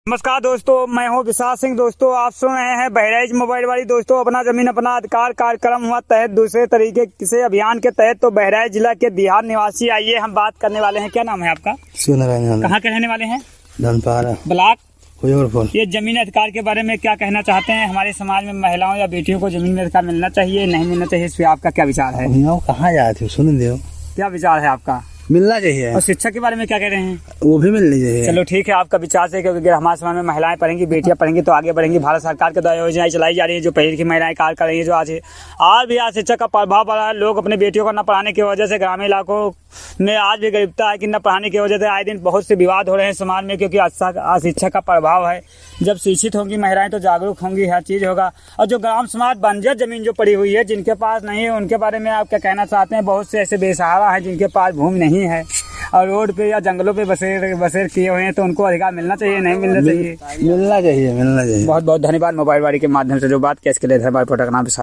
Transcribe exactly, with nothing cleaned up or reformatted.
नमस्कार दोस्तों, मैं हूं विशाल सिंह। दोस्तों, आप सुन रहे हैं बहराइच मोबाइल वाली। दोस्तों, अपना जमीन अपना अधिकार कार्यक्रम हुआ तहत दूसरे तरीके से अभियान के तहत तो बहराइच जिला के दिहार निवासी आइए हम बात करने वाले हैं। क्या नाम है आपका? कहाँ के रहने वाले हैं? धनपारा ब्लॉक। ये जमीन अधिकार के बारे में क्या कहना चाहते हैं? हमारे समाज में महिलाओं या बेटियों को जमीन अधिकार मिलना चाहिए, नहीं मिलना चाहिए, इस पे आपका क्या विचार है? कहाँ जाए थे सुन दो, क्या विचार है आपका? मिलना चाहिए। और शिक्षा के बारे में क्या कह रहे हैं? वो भी मिलनी चाहिए। चलो ठीक है, आपका विचार से, क्योंकि अगर हमारे समाज में महिलाएं पढ़ेंगी, बेटियां पढ़ेंगी तो आगे बढ़ेंगी। भारत सरकार के द्वारा योजनाएं चलाई जा रही है जो पहले की महिलाएं कार्य कर रही है, जो आज आज भी आज शिक्षा का प्रभाव पड़ा है। लोग अपने बेटियों को न पढ़ाने की वजह से ग्रामीण इलाकों में आज भी गरीबता है कि न पढ़ाने की वजह से आए दिन बहुत से विवाद हो रहे हैं समाज में, क्योंकि अशिक्षा का प्रभाव है। जब शिक्षित होंगी महिलाएं तो जागरूक होंगी, हर चीज होगा। और जो ग्राम समाज बंजर जमीन जो पड़ी हुई है, जिनके पास नहीं है, उनके बारे में आप क्या कहना चाहते हैं? बहुत से ऐसे बेसहारा हैं जिनके पास भूमि नहीं है और रोड पे या जंगलों पे बसेर बसेर किए हुए हैं, तो उनको अधिकार मिलना चाहिए, नहीं मिलना चाहिए? मिलना चाहिए, मिलना चाहिए। बहुत बहुत धन्यवाद मोबाइल वाली के माध्यम से जो बात किया, इसके लिए धन्यवाद।